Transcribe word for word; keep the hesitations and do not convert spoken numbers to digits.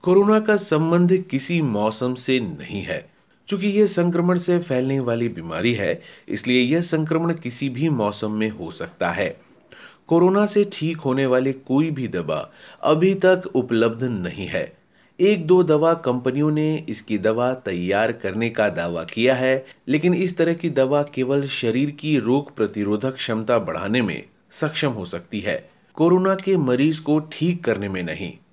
Corona का संबंध किसी मौसम से नहीं है। चूंकि यह संक्रमण से फैलने वाली बीमारी है, इसलिए यह संक्रमण किसी भी मौसम में हो सकता है। कोरोना से ठीक होने वाली कोई भी दवा अभी तक उपलब्ध नहीं है। एक दो दवा कंपनियों ने इसकी दवा तैयार करने का दावा किया है, लेकिन इस तरह की दवा केवल शरीर की रोग प्रतिरोधक क्षमता बढ़ाने में सक्षम हो सकती है, कोरोना के मरीज को ठीक करने में नहीं।